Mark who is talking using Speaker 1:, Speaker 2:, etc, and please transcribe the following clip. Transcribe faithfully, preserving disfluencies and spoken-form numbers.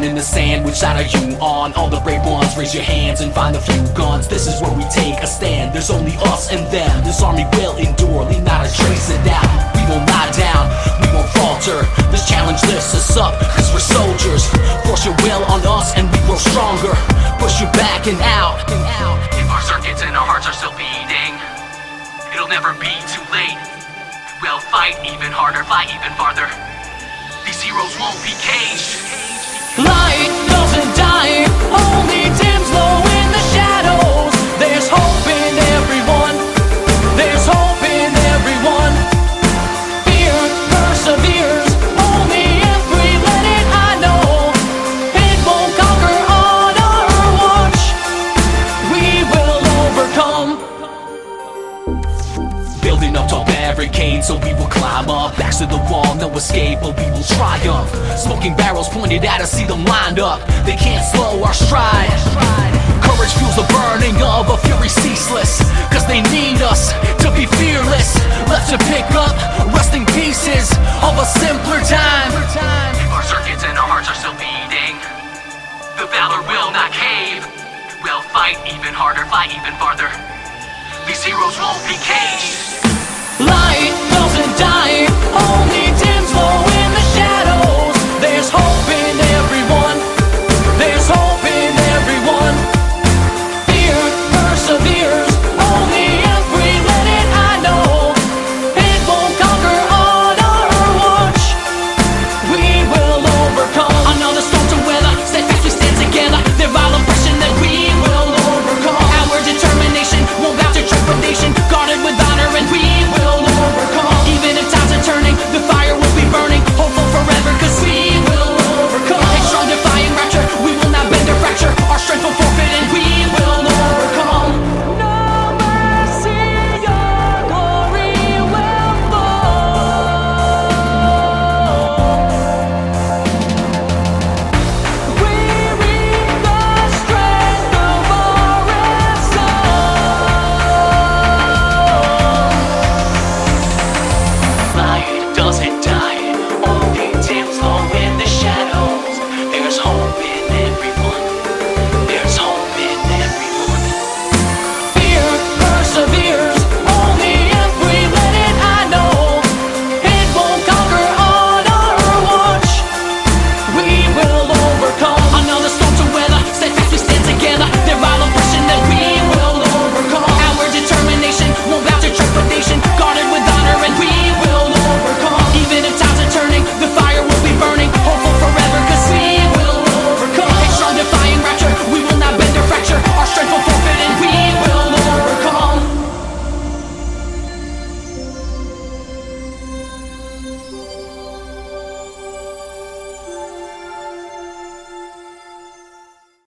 Speaker 1: in the sand, which side are you on? All the brave ones, raise your hands and find a few guns. This is where we take a stand, there's only us and them. This army will endure, leave not a trace of doubt. We won't lie down, we won't falter. This challenge lifts us up, cause we're soldiers. Force your will on us and we grow stronger. Push you back and out. If our circuits and our hearts are still beating, it'll never be too late. We'll fight even harder, fly even farther. These heroes won't be caged.
Speaker 2: Light doesn't die, only dims low in the shadows. There's hope in everyone, there's hope in everyone. Fear perseveres, only if we let it. I know it won't conquer on our watch. We will overcome.
Speaker 1: Building up tall barricades so we will climb up. Backs to the wall, no escape, but we will triumph. Smoking barrels pointed at us, see them lined up. They can't slow our stride. Courage fuels the burning of a fury ceaseless, cause they need us to be fearless. Left to pick up rusting pieces of a simpler time.
Speaker 3: If our circuits and our hearts are still beating, the valor will not cave. We'll fight even harder, fly even farther. These heroes won't be caged.
Speaker 2: Light